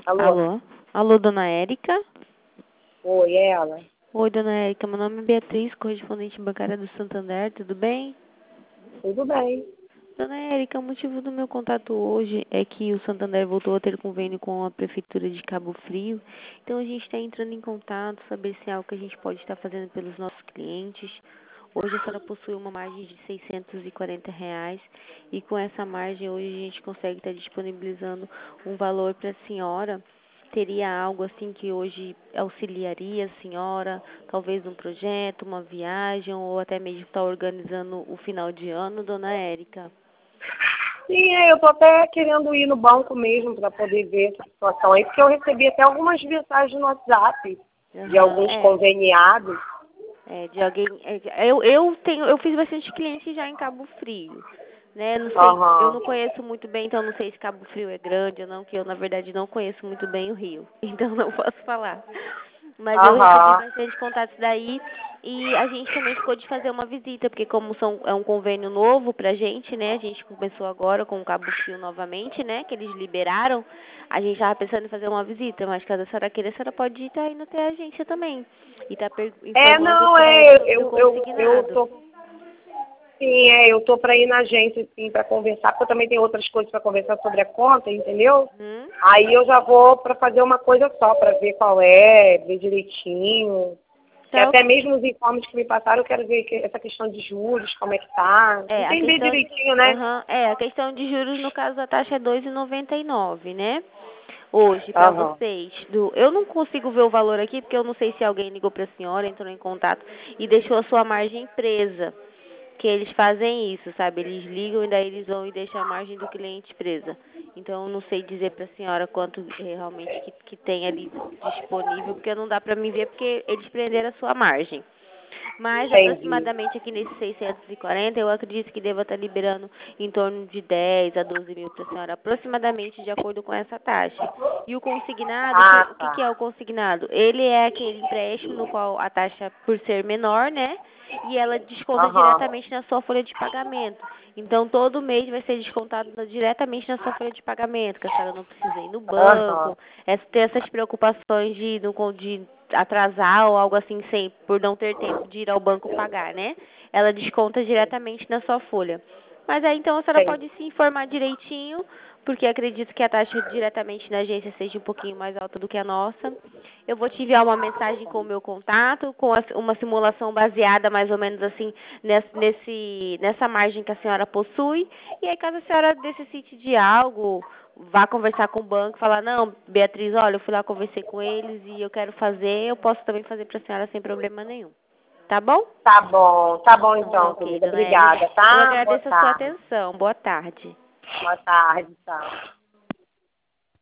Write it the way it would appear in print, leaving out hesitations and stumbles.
Alô? Alô? Alô, dona Érica? Oi, é ela? Oi, dona Érica, meu nome é Beatriz, correspondente bancária do Santander, tudo bem? Tudo bem. Dona Érica, o motivo do meu contato hoje é que o Santander voltou a ter convênio com a Prefeitura de Cabo Frio, então a gente está entrando em contato, saber se é algo que a gente pode estar fazendo pelos nossos clientes. Hoje a senhora possui uma margem de R$ 640 e com essa margem hoje a gente consegue estar disponibilizando um valor para a senhora. Teria algo assim que hoje auxiliaria a senhora, talvez um projeto, uma viagem ou até mesmo estar organizando o final de ano, dona Érica? Sim, eu tô até querendo ir no banco mesmo para poder ver essa situação aí, porque eu recebi até algumas mensagens no WhatsApp de Aham, alguns conveniados. de alguém. Eu fiz bastante cliente já em Cabo Frio, né? Não sei, eu Aham, não conheço muito bem, então não sei se Cabo Frio é grande ou não, que eu na verdade não conheço muito bem o Rio, então não posso falar. Mas eu recebi aham. bastante contatos daí e a gente também ficou de fazer uma visita, porque como é um convênio novo pra gente, né? A gente começou agora com o Cabo Frio novamente, né? Que eles liberaram. A gente estava pensando em fazer uma visita, mas caso a senhora queira, a senhora pode estar indo até a agência também. E tá informando Não, para ele sobre o eu consignado. tô. Sim, eu tô para ir na agência, sim, para conversar, porque eu também tenho outras coisas para conversar sobre a conta, entendeu? Uhum. Aí eu já vou para fazer uma coisa só, para ver qual é, ver direitinho. E Tá, até mesmo os informes que me passaram, eu quero ver essa questão de juros, como é que tá. a Entender questão, direitinho, né? a questão de juros, no caso, a taxa é 2,99, né? Hoje, para Aham. vocês. Eu não consigo ver o valor aqui, porque eu não sei se alguém ligou para a senhora, entrou em contato e deixou a sua margem presa. Que eles fazem isso, sabe? Eles ligam e daí eles vão e deixam a margem do cliente presa. Então, eu não sei dizer para a senhora quanto realmente que tem ali disponível, porque não dá para mim ver, porque eles prenderam a sua margem. Mas Entendi. aproximadamente aqui nesses 640, eu acredito que deva estar liberando em torno de 10 a 12 mil para a senhora, aproximadamente de acordo com essa taxa. E o consignado, Ah, o que que tá. é o consignado? Ele é aquele empréstimo no qual a taxa, por ser menor, né? E ela desconta Aham. diretamente na sua folha de pagamento. Então, todo mês vai ser descontado diretamente na sua folha de pagamento, que a senhora não precisa ir no Aham. banco, ter essas preocupações de atrasar ou algo assim, sem, por não ter tempo de ir ao banco pagar, né? Ela desconta diretamente na sua folha. Mas aí, então, a senhora Entendi. pode se informar direitinho, porque acredito que a taxa diretamente na agência seja um pouquinho mais alta do que a nossa. Eu vou te enviar uma mensagem com o meu contato, com uma simulação baseada mais ou menos assim nessa margem que a senhora possui. E aí, caso a senhora necessite de algo, vá conversar com o banco, falar, não, Beatriz, olha, eu fui lá, conversei com eles e eu quero fazer, eu posso também fazer para a senhora sem problema nenhum. Tá bom? Tá bom então, Ok, querida. dona Érica. Obrigada, Eu tá? Boa agradeço a sua tarde. atenção. Boa tarde. Boa tarde, tchau.